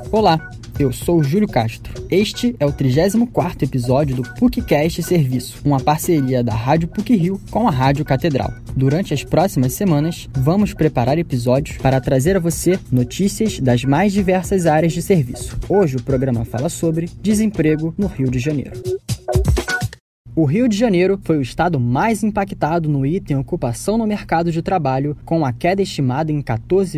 Olá, eu sou o Júlio Castro. Este é o 34º episódio do PUCcast Serviço, uma parceria da Rádio PUC-Rio com a Rádio Catedral. Durante as próximas semanas, vamos preparar episódios para trazer a você notícias das mais diversas áreas de serviço. Hoje o programa fala sobre desemprego no Rio de Janeiro. O Rio de Janeiro foi o estado mais impactado no item ocupação no mercado de trabalho, com a queda estimada em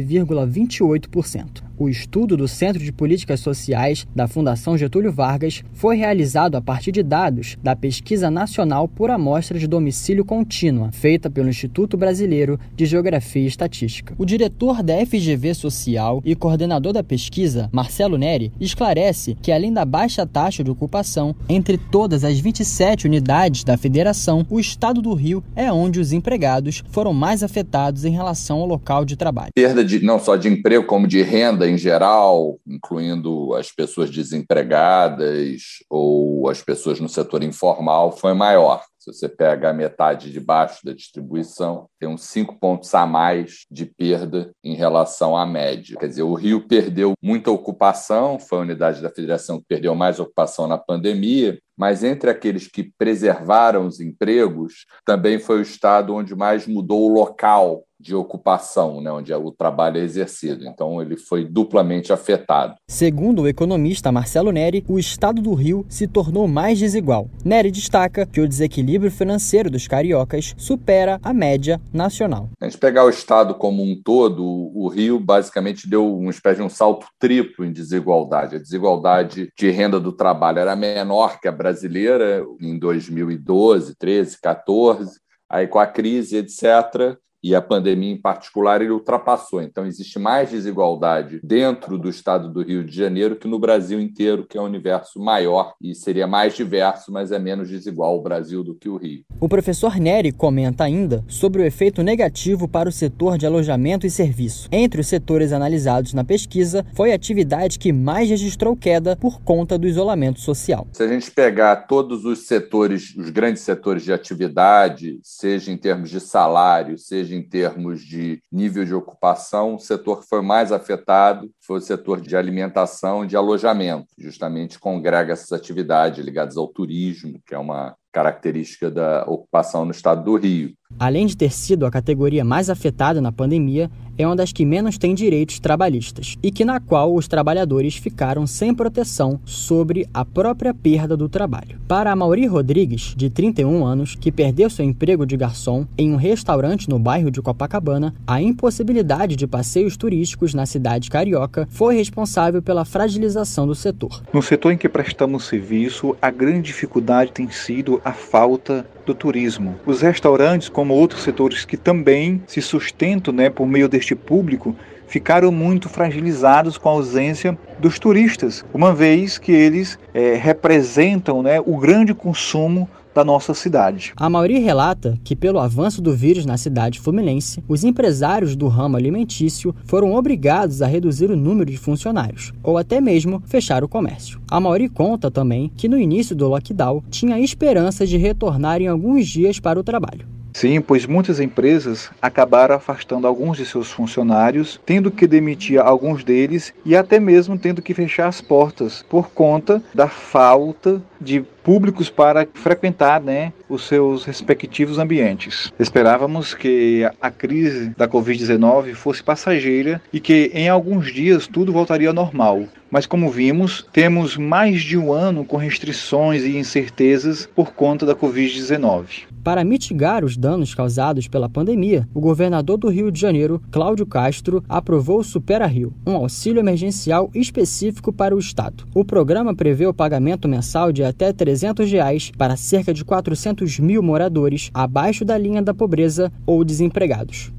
14,28%. O estudo do Centro de Políticas Sociais da Fundação Getúlio Vargas foi realizado a partir de dados da Pesquisa Nacional por Amostra de Domicílio Contínua, feita pelo Instituto Brasileiro de Geografia e Estatística. O diretor da FGV Social e coordenador da pesquisa, Marcelo Neri, esclarece que, além da baixa taxa de ocupação, entre todas as 27 unidades da federação, o estado do Rio é onde os empregados foram mais afetados em relação ao local de trabalho. Perda não só de emprego, como de renda em geral, incluindo as pessoas desempregadas ou as pessoas no setor informal, foi maior. Se você pega a metade de baixo da distribuição, tem uns 5 pontos a mais de perda em relação à média. Quer dizer, o Rio perdeu muita ocupação, foi a unidade da federação que perdeu mais ocupação na pandemia, mas entre aqueles que preservaram os empregos, também foi o estado onde mais mudou o local de ocupação, né, onde o trabalho é exercido. Então, ele foi duplamente afetado. Segundo o economista Marcelo Neri, o estado do Rio se tornou mais desigual. Neri destaca que o desequilíbrio financeiro dos cariocas supera a média nacional. Se a gente pegar o estado como um todo, o Rio basicamente deu uma espécie de um salto triplo em desigualdade. A desigualdade de renda do trabalho era menor que a brasileira em 2012, 13, 14, aí com a crise, etc., e a pandemia em particular, ele ultrapassou. Então, existe mais desigualdade dentro do estado do Rio de Janeiro que no Brasil inteiro, que é um universo maior e seria mais diverso, mas é menos desigual o Brasil do que o Rio. O professor Neri comenta ainda sobre o efeito negativo para o setor de alojamento e serviço. Entre os setores analisados na pesquisa, foi a atividade que mais registrou queda por conta do isolamento social. Se a gente pegar todos os setores, os grandes setores de atividade, seja em termos de salário, seja em termos de nível de ocupação, o setor que foi mais afetado foi o setor de alimentação e de alojamento, justamente congrega essas atividades ligadas ao turismo, que é uma característica da ocupação no estado do Rio. Além de ter sido a categoria mais afetada na pandemia, é uma das que menos tem direitos trabalhistas e na qual os trabalhadores ficaram sem proteção sobre a própria perda do trabalho. Para Amaury Rodrigues, de 31 anos, que perdeu seu emprego de garçom em um restaurante no bairro de Copacabana, a impossibilidade de passeios turísticos na cidade carioca foi responsável pela fragilização do setor. No setor em que prestamos serviço, a grande dificuldade tem sido a falta do turismo. Os restaurantes, como outros setores que também se sustentam, por meio deste público, ficaram muito fragilizados com a ausência dos turistas, uma vez que eles representam o grande consumo da nossa cidade. A Amaury relata que, pelo avanço do vírus na cidade fluminense, os empresários do ramo alimentício foram obrigados a reduzir o número de funcionários, ou até mesmo fechar o comércio. A Amaury conta também que no início do lockdown tinha esperança de retornar em alguns dias para o trabalho. Sim, pois muitas empresas acabaram afastando alguns de seus funcionários, tendo que demitir alguns deles e até mesmo tendo que fechar as portas por conta da falta de públicos para frequentar os seus respectivos ambientes. Esperávamos que a crise da Covid-19 fosse passageira e que em alguns dias tudo voltaria ao normal. Mas como vimos, temos mais de um ano com restrições e incertezas por conta da Covid-19. Para mitigar os danos causados pela pandemia, o governador do Rio de Janeiro, Cláudio Castro, aprovou o Supera Rio, um auxílio emergencial específico para o estado. O programa prevê o pagamento mensal de até R$ 300 para cerca de 400 mil moradores abaixo da linha da pobreza ou desempregados.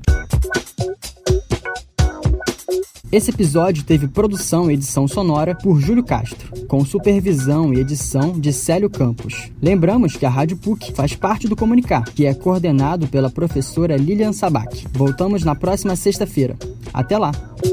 Esse episódio teve produção e edição sonora por Júlio Castro, com supervisão e edição de Célio Campos. Lembramos que a Rádio PUC faz parte do Comunicar, que é coordenado pela professora Lilian Sabac. Voltamos na próxima sexta-feira. Até lá!